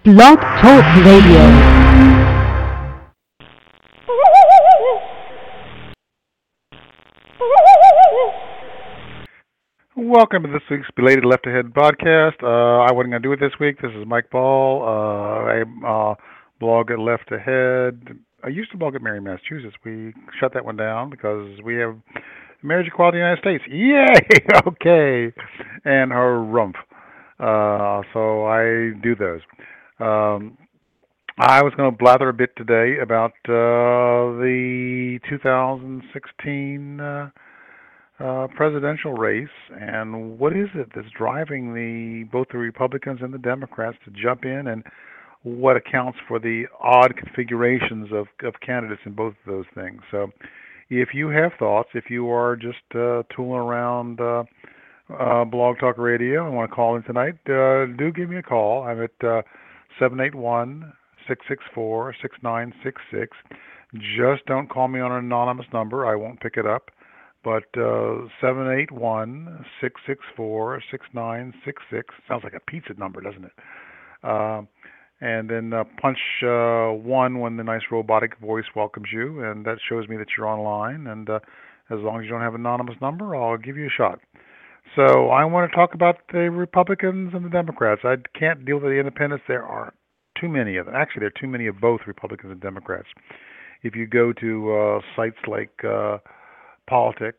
Blog Talk Radio. Welcome to this week's Belated Left Ahead podcast. I wasn't going to do it this week. This is Mike Ball. I blog at Left Ahead. I used to blog at Mary, Massachusetts. We shut that one down because we have marriage equality in the United States. Yay! Okay. And harumph. So I do those. I was going to blather a bit today about the 2016 presidential race and what is it that's driving both the Republicans and the Democrats to jump in, and what accounts for the odd configurations of candidates in both of those things. So if you have thoughts, if you are just tooling around Blog Talk Radio and want to call in tonight, do give me a call. I'm at 781-664-6966. Just don't call me on an anonymous number. I won't pick it up. But 781-664-6966 sounds like a pizza number, doesn't it? And then punch 1 when the nice robotic voice welcomes you, and that shows me that you're online. And as long as you don't have an anonymous number, I'll give you a shot. So I want to talk about the Republicans and the Democrats. I can't deal with the independents. There are too many of them. Actually, there are too many of both Republicans and Democrats. If you go to sites like politics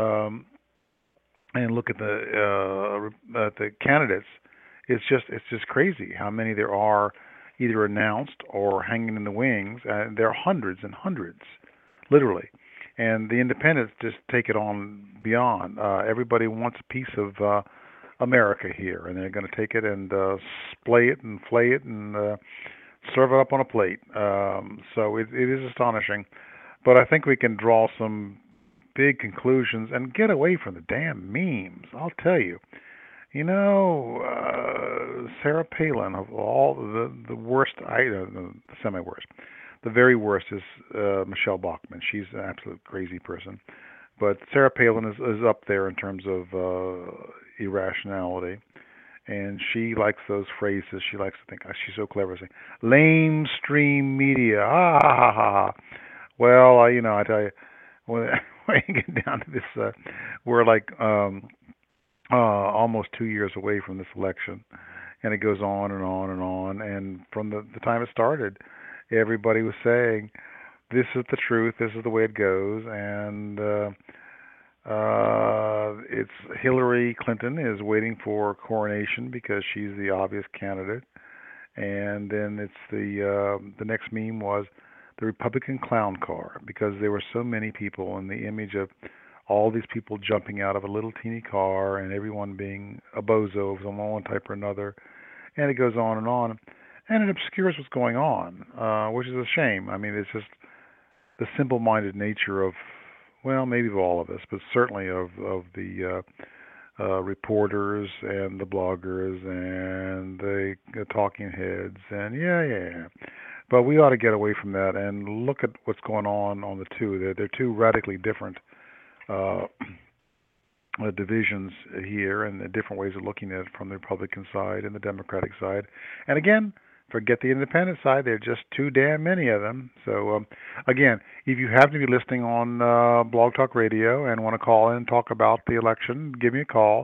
and look at the candidates, it's just crazy how many there are either announced or hanging in the wings. There are hundreds and hundreds, literally, and the independents just take it on beyond. Everybody wants a piece of America here, and they're going to take it and splay it and flay it and serve it up on a plate. So it is astonishing, but I think we can draw some big conclusions and get away from the damn memes. I'll tell you. You know, Sarah Palin, of all the worst, the semi-worst, the very worst is Michelle Bachmann. She's an absolute crazy person. But Sarah Palin is up there in terms of irrationality. And she likes those phrases. She likes to think, oh, she's so clever, saying, lamestream media. Ha ha ha ha. Well, I tell you, when you get down to this, we're like almost 2 years away from this election, and it goes on and on and on. And from the time it started, everybody was saying, this is the truth, this is the way it goes. And it's Hillary Clinton is waiting for coronation because she's the obvious candidate. And then it's the next meme was the Republican clown car, because there were so many people, in the image of all these people jumping out of a little teeny car and everyone being a bozo of one type or another. And it goes on, and it obscures what's going on, which is a shame. I mean, it's just the simple-minded nature of, well, maybe of all of us, but certainly of the reporters and the bloggers and the talking heads, and yeah. But we ought to get away from that and look at what's going on the two. They're two radically different divisions here, and the different ways of looking at it from the Republican side and the Democratic side. And again, forget the independent side. There are just too damn many of them. So again, if you happen to be listening on Blog Talk Radio and want to call in and talk about the election, give me a call,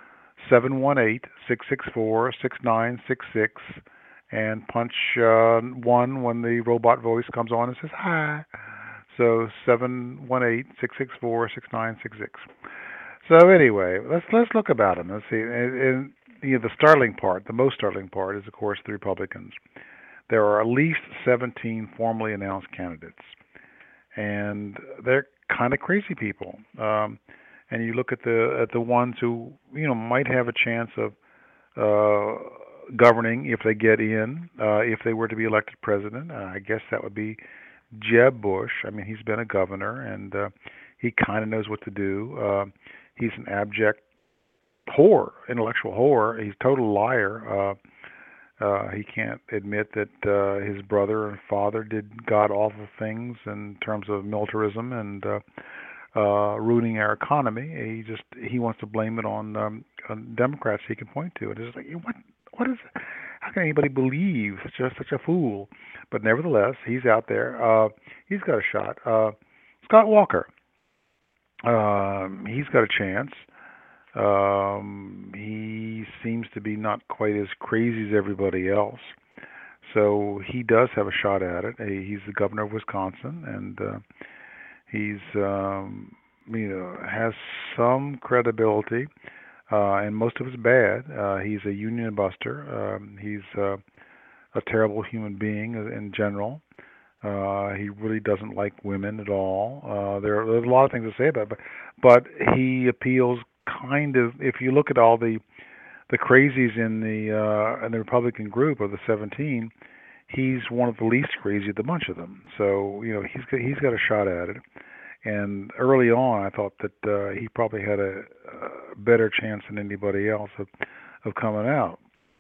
718-664-6966. And punch 1 when the robot voice comes on and says, hi. So 718-664-6966. So anyway, let's look about them. Let's see. And the startling part, the most startling part, is, of course, the Republicans. There are at least 17 formally announced candidates. And they're kind of crazy people. And you look at the ones who, might have a chance of governing if they get in, if they were to be elected president. I guess that would be Jeb Bush. I mean, he's been a governor, and he kind of knows what to do. He's an abject whore, intellectual whore. He's a total liar. He can't admit that his brother and father did god-awful things in terms of militarism and ruining our economy. He wants to blame it on Democrats he can point to. And it's like, what is it? how can anybody believe such a fool? But nevertheless, he's out there. He's got a shot. Scott Walker, he's got a chance. He seems to be not quite as crazy as everybody else, so he does have a shot at it. He's the governor of Wisconsin, and he's has some credibility, and most of it's bad. He's a union buster. He's a terrible human being in general. He really doesn't like women at all. There's a lot of things to say about it, but he appeals kind of. If you look at all the crazies in the Republican group of the 17, he's one of the least crazy of the bunch of them. So he's got a shot at it. And early on, I thought that he probably had a better chance than anybody else of coming out.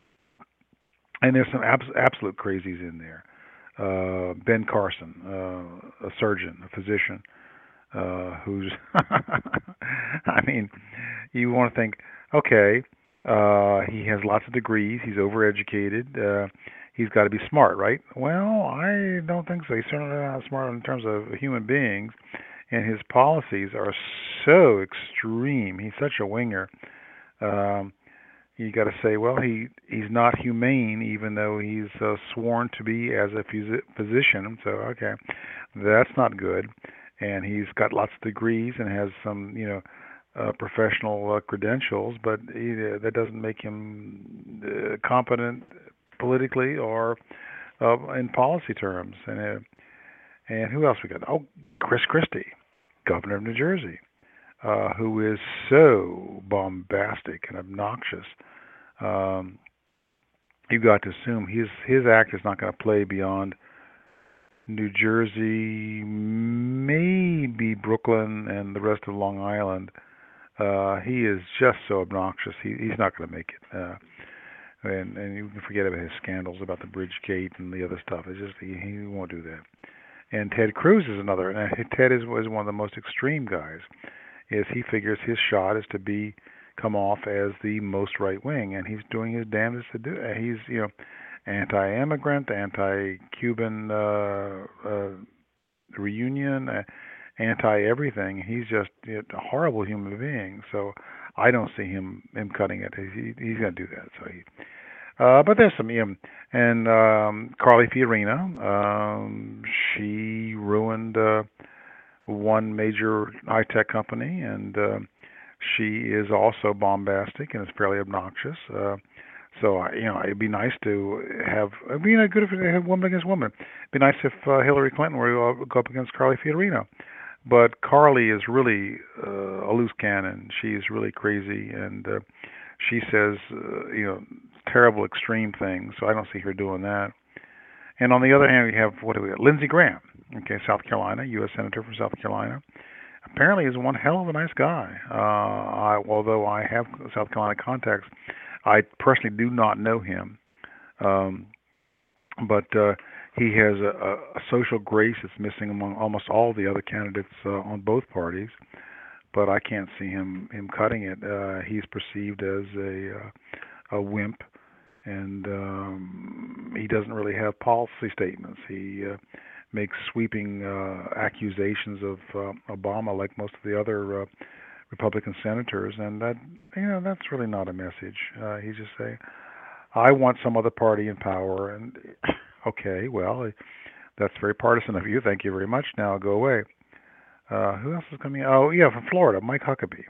And there's some absolute crazies in there. Ben Carson, a surgeon, a physician, who's, I mean, you want to think, okay, he has lots of degrees, he's overeducated, he's got to be smart, right? Well, I don't think so. He's certainly not smart in terms of human beings, and his policies are so extreme. He's such a winger. Um, you got to say, well, he's not humane, even though he's sworn to be as a physician. So okay, that's not good. And he's got lots of degrees and has some, professional credentials, but that doesn't make him competent politically or in policy terms. And who else we got? Oh, Chris Christie, governor of New Jersey, who is so bombastic and obnoxious. Um, you got to assume his act is not going to play beyond New Jersey, maybe Brooklyn, and the rest of Long Island. He is just so obnoxious. He's not going to make it. And you can forget about his scandals about the bridge gate and the other stuff. It's just he won't do that. And Ted Cruz is another. And Ted was one of the most extreme guys. Is he figures his shot is to come off as the most right wing, and he's doing his damnedest to do it. He's anti-immigrant, anti-Cuban reunion, anti-everything. He's just a horrible human being. So I don't see him cutting it. He's going to do that. So but there's some and Carly Fiorina. She ruined one major high-tech company, and she is also bombastic and is fairly obnoxious. So it'd be nice to have. It'd be good if they have woman against woman. It'd be nice if Hillary Clinton were to go up against Carly Fiorina. But Carly is really a loose cannon. She is really crazy, and she says terrible, extreme things. So I don't see her doing that. And on the other hand, we have Lindsey Graham. Okay, South Carolina, U.S. Senator from South Carolina. Apparently, is one hell of a nice guy. Although I have South Carolina contacts, I personally do not know him. But he has a social grace that's missing among almost all the other candidates on both parties. But I can't see him cutting it. He's perceived as a wimp, and he doesn't really have policy statements. He makes sweeping accusations of Obama, like most of the other Republican senators, and that's really not a message. He's just saying, I want some other party in power, and okay, well, that's very partisan of you. Thank you very much. Now go away. Who else is coming? Oh, yeah, from Florida, Mike Huckabee,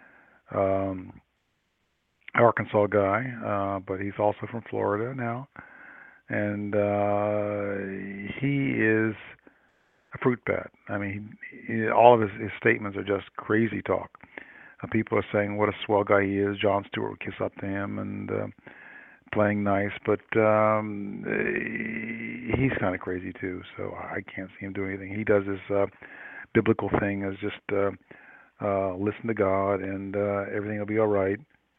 Arkansas guy, but he's also from Florida now, and he is a fruit bat. I mean, all of his statements are just crazy talk. People are saying what a swell guy he is. Jon Stewart would kiss up to him and playing nice, but he's kind of crazy too. So I can't see him doing anything. He does this biblical thing is just listen to God and everything will be all right.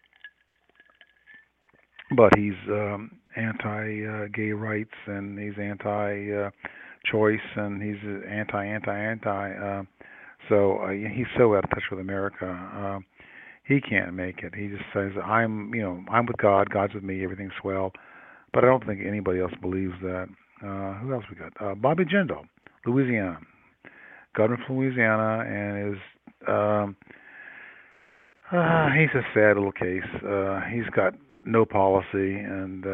But he's anti-gay rights, and he's anti-choice, and he's anti. So he's so out of touch with America. He can't make it. He just says, I'm with God. God's with me. Everything's swell. but I don't think anybody else believes that. Who else we got? Bobby Jindal, Louisiana, governor from Louisiana, and is he's a sad little case. He's got no policy, and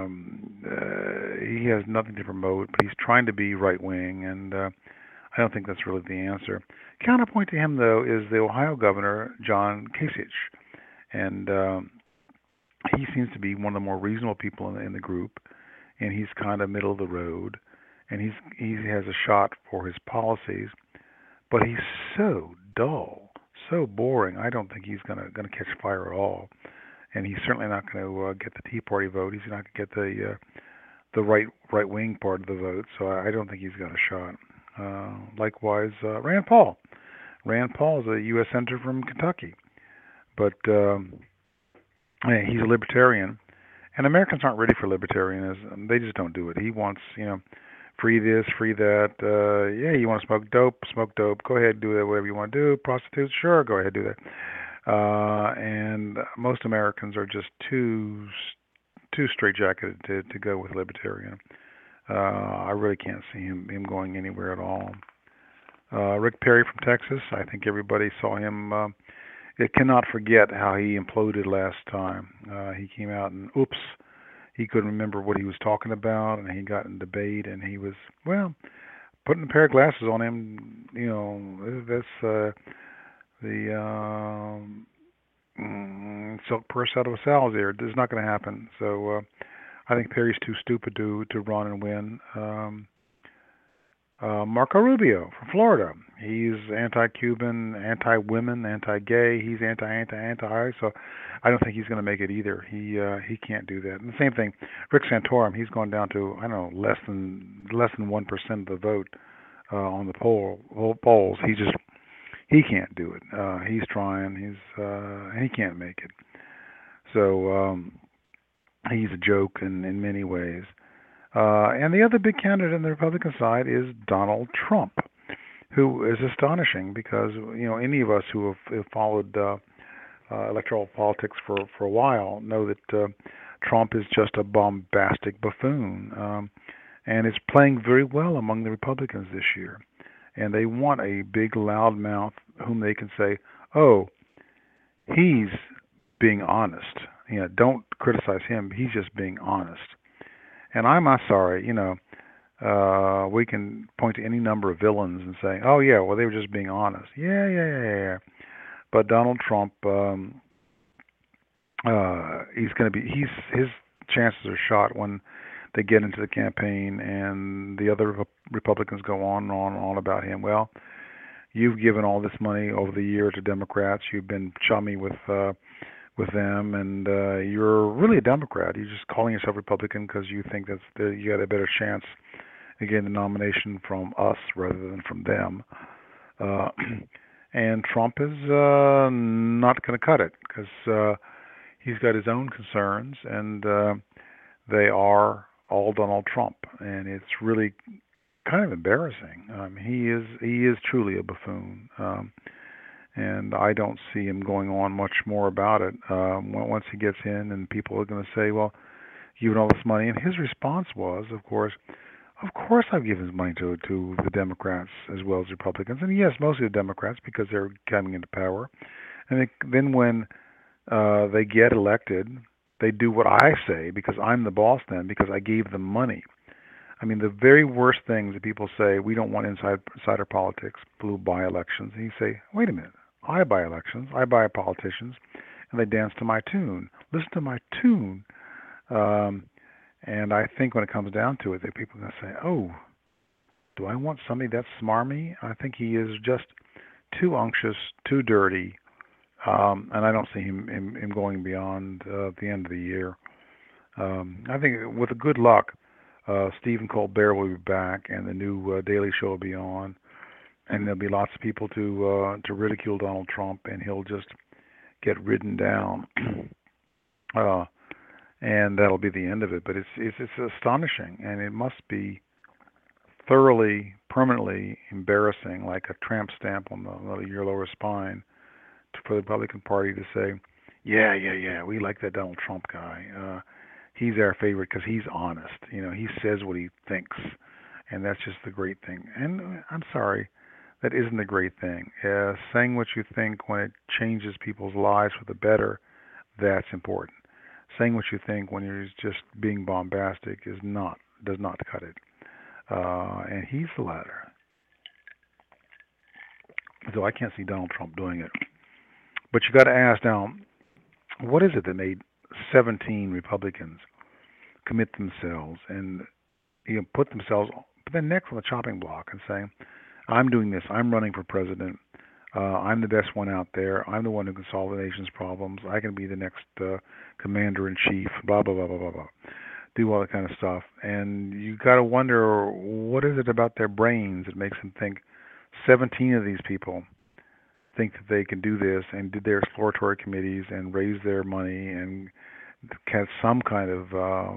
he has nothing to promote. But he's trying to be right wing, and I don't think that's really the answer. Counterpoint to him, though, is the Ohio governor John Kasich, and he seems to be one of the more reasonable people in the group, and he's kind of middle of the road, and he has a shot for his policies, but he's so dull, so boring. I don't think he's gonna catch fire at all, and he's certainly not going to get the Tea Party vote. He's not going to get the right wing part of the vote. So I don't think he's got a shot. Likewise, Rand Paul. Rand Paul is a U.S. senator from Kentucky, but he's a libertarian, and Americans aren't ready for libertarianism. They just don't do it. He wants, free this, free that. Yeah, you want to smoke dope? Smoke dope. Go ahead, do that. Whatever you want to do. Prostitutes? Sure, go ahead, do that. And most Americans are just too straitjacketed to go with libertarian. I really can't see him going anywhere at all. Rick Perry from Texas. I think everybody saw him. It cannot forget how he imploded last time. He came out and he couldn't remember what he was talking about, and he got in debate, and he was, putting a pair of glasses on him. That's the silk purse out of a sow's ear. It's not going to happen. So I think Perry's too stupid to run and win. Marco Rubio from Florida. He's anti-Cuban, anti-women, anti-gay. He's anti. So I don't think he's going to make it either. He can't do that. And the same thing, Rick Santorum. He's gone down to less than 1% of the vote on the polls. He can't do it. He's trying. And he can't make it. So he's a joke in many ways. And the other big candidate on the Republican side is Donald Trump, who is astonishing because any of us who have followed electoral politics for a while know that Trump is just a bombastic buffoon, and is playing very well among the Republicans this year. And they want a big loudmouth whom they can say, "Oh, he's being honest. Don't criticize him. He's just being honest." And I'm not sorry, we can point to any number of villains and say, "Oh yeah, well they were just being honest." Yeah. But Donald Trump, his chances are shot when they get into the campaign and the other Republicans go on and on about him. Well, you've given all this money over the year to Democrats. You've been chummy with them, and you're really a Democrat. You're just calling yourself Republican because you think you got a better chance of getting the nomination from us rather than from them. And Trump is not going to cut it because he's got his own concerns, and they are all Donald Trump, and it's really kind of embarrassing. He is truly a buffoon. And I don't see him going on much more about it. Once he gets in and people are going to say, "Well, you've given all this money." And his response was, of course I've given money to the Democrats as well as Republicans. And yes, mostly the Democrats because they're coming into power. And then when they get elected, they do what I say because I'm the boss then because I gave them money. I mean, the very worst things that people say, we don't want insider politics, blue by-elections. And you say, wait a minute. I buy elections, I buy politicians, and they dance to my tune. Listen to my tune. And I think when it comes down to it, that people are going to say, "Oh, do I want somebody that's smarmy?" I think he is just too unctuous, too dirty, and I don't see him going beyond the end of the year. I think with good luck, Stephen Colbert will be back, and the new Daily Show will be on. And there'll be lots of people to ridicule Donald Trump, and he'll just get ridden down, and that'll be the end of it. But it's astonishing, and it must be thoroughly, permanently embarrassing, like a tramp stamp on your lower spine, for the Republican Party to say, "Yeah, we like that Donald Trump guy. he's our favorite because he's honest. He says what he thinks, and that's just the great thing. And I'm sorry, that isn't the great thing. Saying what you think when it changes people's lives for the better, that's important. Saying what you think when you're just being bombastic does not cut it. And he's the latter. So I can't see Donald Trump doing it. But you got to ask now, what is it that made 17 Republicans commit themselves and put their necks on the chopping block and saying, I'm doing this. I'm running for president. I'm the best one out there. I'm the one who can solve the nation's problems. I can be the next commander in chief. Blah blah blah blah blah blah. Do all that kind of stuff. And you got to wonder, what is it about their brains that makes them think 17 of these people think that they can do this and did their exploratory committees and raise their money and have some kind of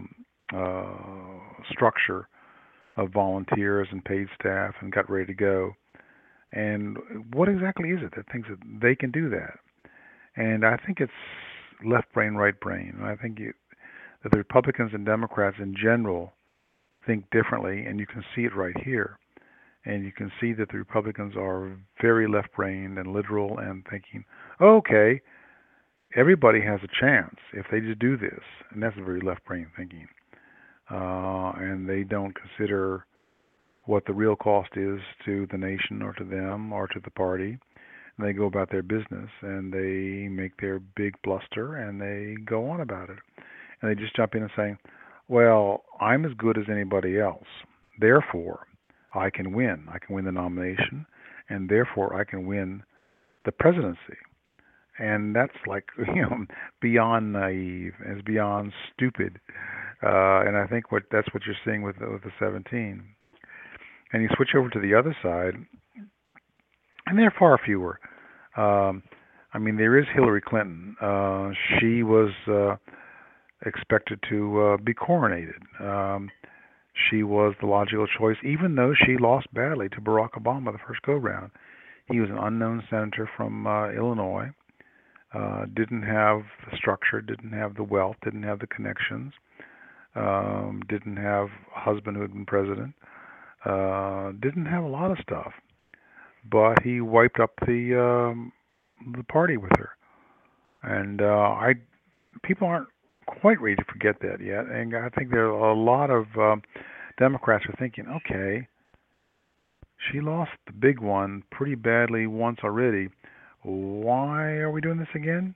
structure of volunteers and paid staff and got ready to go. And what exactly is it that thinks that they can do that? And I think it's left brain, right brain. And I think that the Republicans and Democrats in general think differently, and you can see it right here. And you can see that the Republicans are very left-brained and literal and thinking, okay, everybody has a chance if they just do this. And that's very left-brain thinking. And they don't consider what the real cost is to the nation or to them or to the party. And they go about their business and they make their big bluster and they go on about it. And they just jump in and say, well, I'm as good as anybody else. Therefore, I can win. I can win the nomination, and therefore I can win the presidency. And that's like, beyond naive. It's beyond stupid. And I think that's what you're seeing with the 17. And you switch over to the other side, and there are far fewer. There is Hillary Clinton. She was expected to be coronated. She was the logical choice, even though she lost badly to Barack Obama the first go-round. He was an unknown senator from Illinois, didn't have the structure, didn't have the wealth, didn't have the connections, didn't have a husband who had been president, didn't have a lot of stuff. But he wiped up the party with her. And people aren't quite ready to forget that yet. And I think there are a lot of Democrats are thinking, okay, she lost the big one pretty badly once already. Why are we doing this again?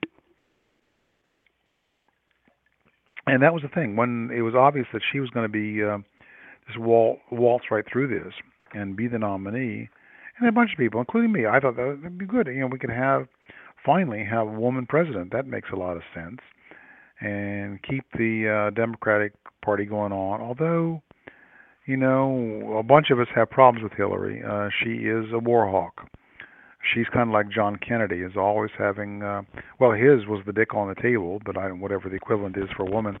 And that was the thing. When it was obvious that she was going to be just waltz right through this and be the nominee, and a bunch of people, including me, I thought that would be good. We could finally have a woman president. That makes a lot of sense. And keep the Democratic Party going on. Although, a bunch of us have problems with Hillary. She is a war hawk. She's kind of like John Kennedy, is always having, his was the dick on the table, but whatever the equivalent is for a woman.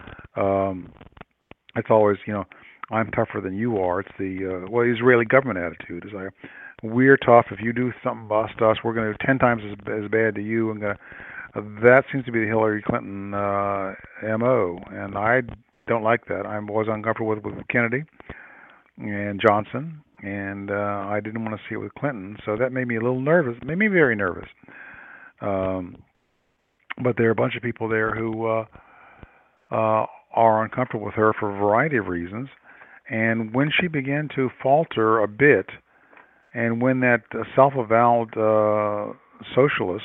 It's always, I'm tougher than you are. It's the Israeli government attitude. It's like, we're tough. If you do something bust us, we're going to do 10 times as bad to you. That seems to be the Hillary Clinton MO, and I don't like that. I was uncomfortable with Kennedy and Johnson, and I didn't want to see it with Clinton, so that made me a little nervous. It made me very nervous. But there are a bunch of people there who are uncomfortable with her for a variety of reasons, and when she began to falter a bit, and when that self-avowed socialist,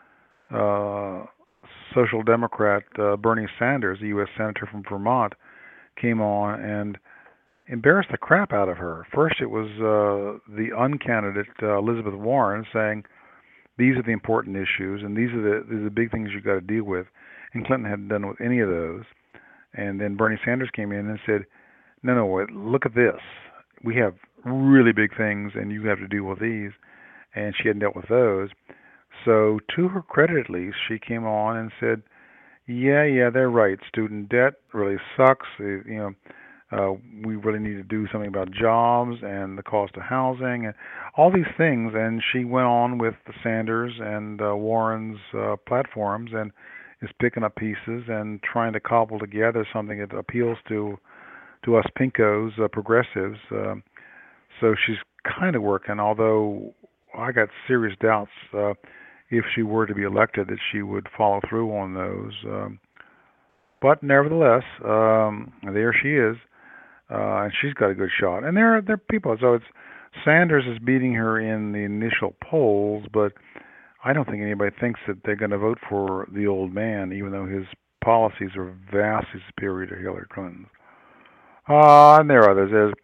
Social Democrat Bernie Sanders, a U.S. Senator from Vermont, came on and embarrassed the crap out of her. First, it was the uncandidate Elizabeth Warren saying, these are the important issues, and these are the big things you've got to deal with. And Clinton hadn't done with any of those. And then Bernie Sanders came in and said, no, wait, look at this. We have really big things, and you have to deal with these. And she hadn't dealt with those. So to her credit, at least, she came on and said, yeah, they're right. Student debt really sucks. We really need to do something about jobs and the cost of housing and all these things. And she went on with the Sanders and Warren's platforms, and is picking up pieces and trying to cobble together something that appeals to us pinkos, progressives. So she's kind of working, although I got serious doubts if she were to be elected that she would follow through on those. But nevertheless, there she is, and she's got a good shot. And there are people. So it's Sanders is beating her in the initial polls, but I don't think anybody thinks that they're going to vote for the old man, even though his policies are vastly superior to Hillary Clinton's. And there are others. There's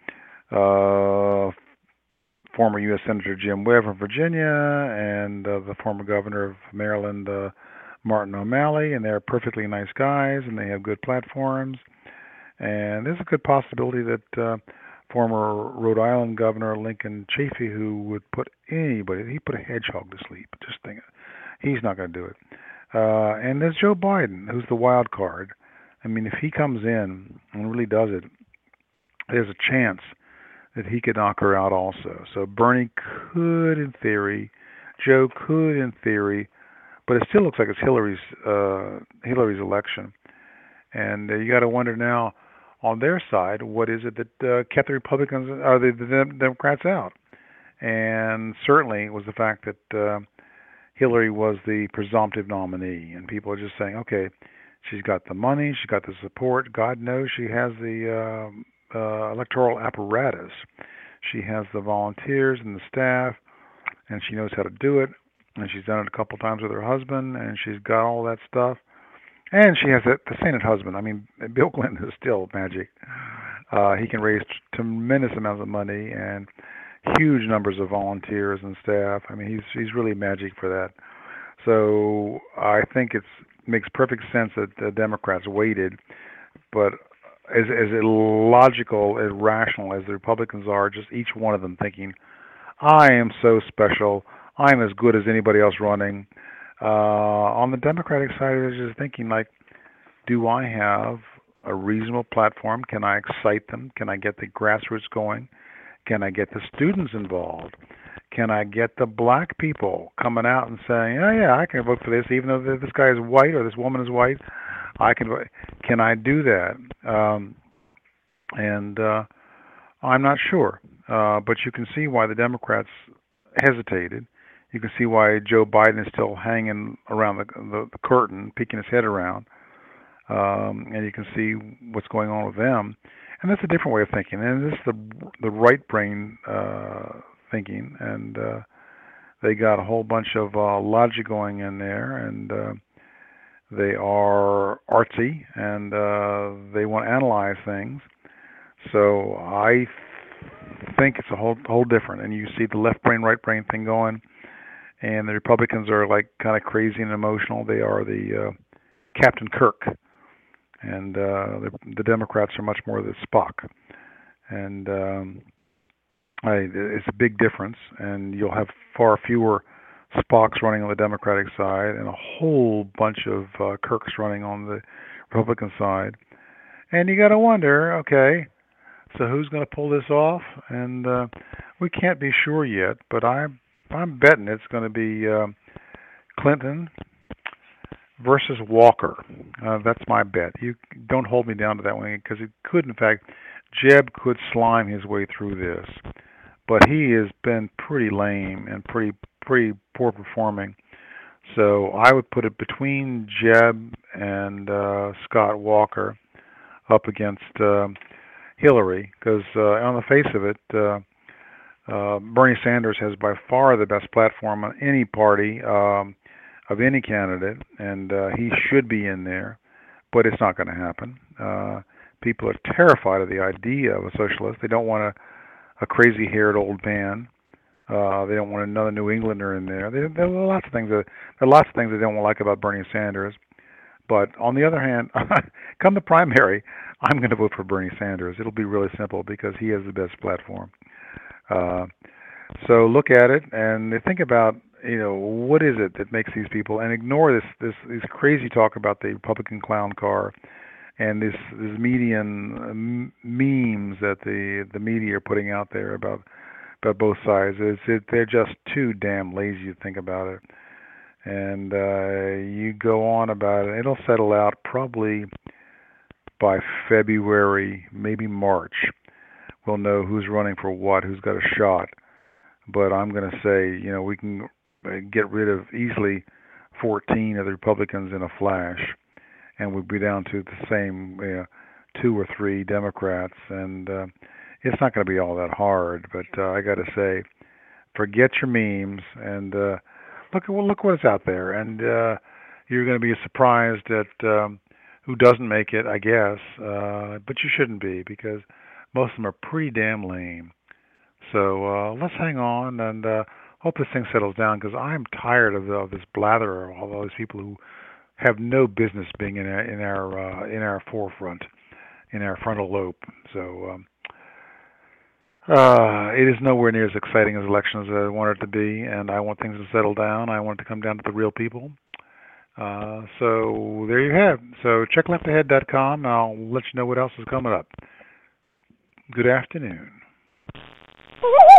former U.S. Senator Jim Webb from Virginia and the former governor of Maryland, Martin O'Malley, and they're perfectly nice guys, and they have good platforms. And there's a good possibility that former Rhode Island Governor Lincoln Chafee, who would put anybody, he put a hedgehog to sleep. Just think, he's not going to do it. And there's Joe Biden, who's the wild card. I mean, if he comes in and really does it, there's a chance that he could knock her out also. So Bernie could, in theory, Joe could, in theory, but it still looks like it's Hillary's election. And you got to wonder now, on their side, what is it that kept the Republicans or the Democrats out? And certainly it was the fact that Hillary was the presumptive nominee, and people are just saying, okay, she's got the money, she's got the support. God knows she has the electoral apparatus. She has the volunteers and the staff, and she knows how to do it. And she's done it a couple times with her husband, and she's got all that stuff. And she has the sainted husband. I mean, Bill Clinton is still magic. He can raise tremendous amounts of money and huge numbers of volunteers and staff. I mean, he's really magic for that. So I think it makes perfect sense that the Democrats waited, but as illogical, as rational as the Republicans are, just each one of them thinking, I am so special, I'm as good as anybody else running. On the Democratic side, I was just thinking, like, do I have a reasonable platform? Can I excite them? Can I get the grassroots going? Can I get the students involved? Can I get the black people coming out and saying, oh, yeah, I can vote for this, even though this guy is white or this woman is white? I can vote. Can I do that? And I'm not sure. But you can see why the Democrats hesitated. You can see why Joe Biden is still hanging around the curtain, peeking his head around. And you can see what's going on with them. And that's a different way of thinking. And this is the right brain thinking. And they got a whole bunch of logic going in there. And they are artsy. And they want to analyze things. So I think it's a whole different. And you see the left brain, right brain thing going. And the Republicans are like kind of crazy and emotional. They are the Captain Kirk, and the Democrats are much more the Spock. And it's a big difference. And you'll have far fewer Spocks running on the Democratic side, and a whole bunch of Kirks running on the Republican side. And you got to wonder, okay, so who's going to pull this off? And we can't be sure yet, but I'm betting it's going to be Clinton versus Walker. That's my bet. You don't hold me down to that one, because it could, in fact, Jeb could slime his way through this. But he has been pretty lame and pretty poor performing. So I would put it between Jeb and Scott Walker up against Hillary, because on the face of it, Bernie Sanders has by far the best platform on any party of any candidate, and he should be in there, but it's not going to happen. People are terrified of the idea of a socialist. They don't want a crazy-haired old man. They don't want another New Englander in there. There are lots of things they don't like about Bernie Sanders. But on the other hand, come the primary, I'm going to vote for Bernie Sanders. It'll be really simple because he has the best platform. So look at it and think about, what is it that makes these people, and ignore this crazy talk about the Republican clown car and this median memes that the media are putting out there about both sides. They're just too damn lazy to think about it. and you go on about it. It'll settle out probably by February, maybe March. We'll know who's running for what, who's got a shot. But I'm going to say, we can get rid of easily 14 of the Republicans in a flash, and we'd be down to the same 2 or 3 Democrats, and it's not going to be all that hard. But I got to say, forget your memes and look what's out there, and you're going to be surprised at who doesn't make it, I guess. But you shouldn't be, because most of them are pretty damn lame. So let's hang on and hope this thing settles down, because I'm tired of this blather of all these people who have no business being in our forefront, in our frontal lobe. So it is nowhere near as exciting as elections as I want it to be, and I want things to settle down. I want it to come down to the real people. So there you have it. So check leftahead.com, and I'll let you know what else is coming up. Good afternoon.